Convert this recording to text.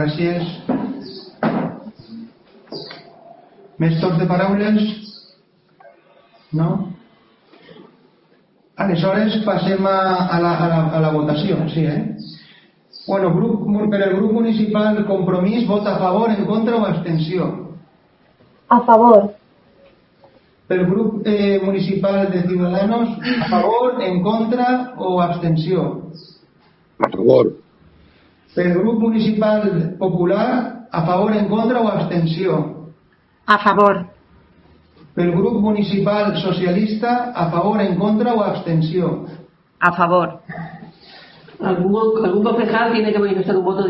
gràcies. Més torns de paraules? No? Aleshores passem a la votació, sí, Bueno, per el grup municipal Compromís, vota a favor, en contra o abstenció? A favor. Pel grup municipal de Ciudadanos, a favor, en contra o abstenció? A favor. Pel grup municipal Popular, a favor, en contra o abstenció? A favor. Pel grup municipal Socialista, a favor, en contra o abstenció? A favor. Algún concejal tiene que manifestar un voto